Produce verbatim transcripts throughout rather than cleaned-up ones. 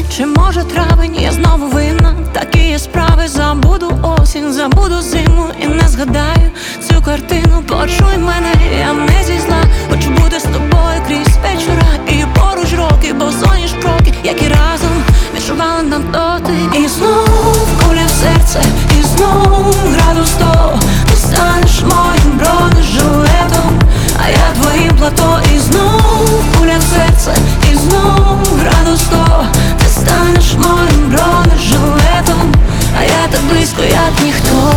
чи може травень, я знову винна. Такі є справи, забуду осінь, забуду зиму і не згадаю цю картину. Почуй мене, я не зі зла, хочу бути з тобою крізь вечора і поруч роки, бо соняш кроки, які разом відчували нам доти. І знов куля в серце, і знов градус сто. Ти станеш моїм бронежилетом, а я твоїм плато. І знов куля в серце, і знов градус сто. Ти станеш моїм бронежилетом, а я так близько, як ніхто.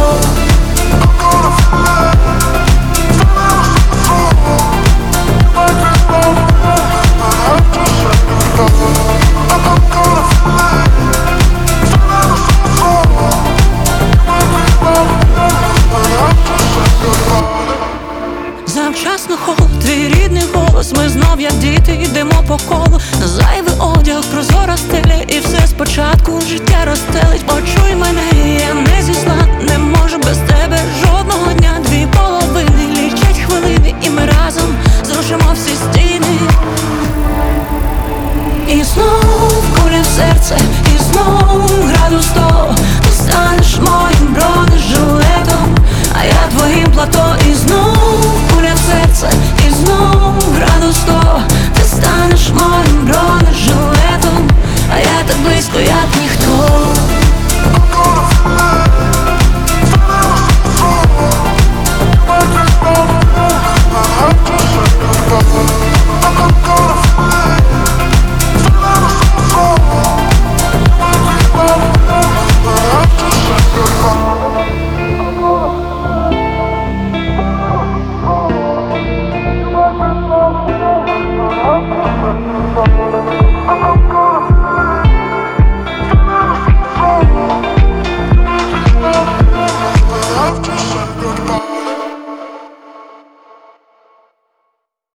Завчасно холод, твій рідний голос. Ми знов, як діти, йдемо по колу. На зайвий одяг, прозора стеля, і все спочатку життя розстелить. Почуй мене, я не зі зла, не можу без тебе жодного дня. Дві половини лічать хвилини, і ми разом зрушимо всі стіни. І знов куля в серце, і знов градус сто. Ти станеш моїм бронежилетом, а я твоїм плато.